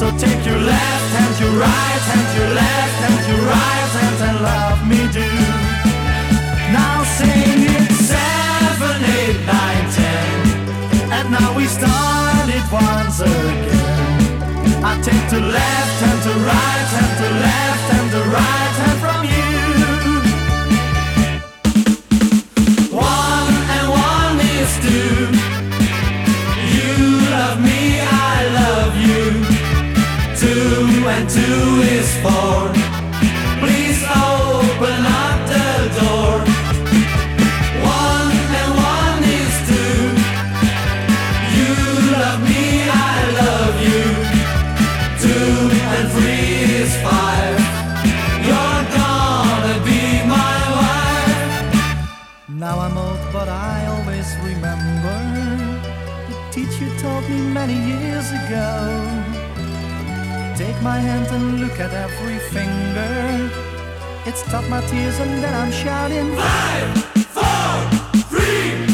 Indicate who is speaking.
Speaker 1: So take your left hand, your right hand, your left hand, your right hand, and love me do. Now sing it 7, 8, 9, 10. And now we start it once again. I take the left hand, the right hand, the left hand, the right hand from you. 1 and 1 is 2. You love me, I love you. 2 and 2 is 4. Please open up the door. 1 and 1 is 2. You love me, I love you. 2 and 3 is 5. You're gonna be my wife. Now I'm old, but I always remember the teacher taught me many years ago. Take my hand and look at every finger. It stopped my tears and then I'm shouting 5, 4, 3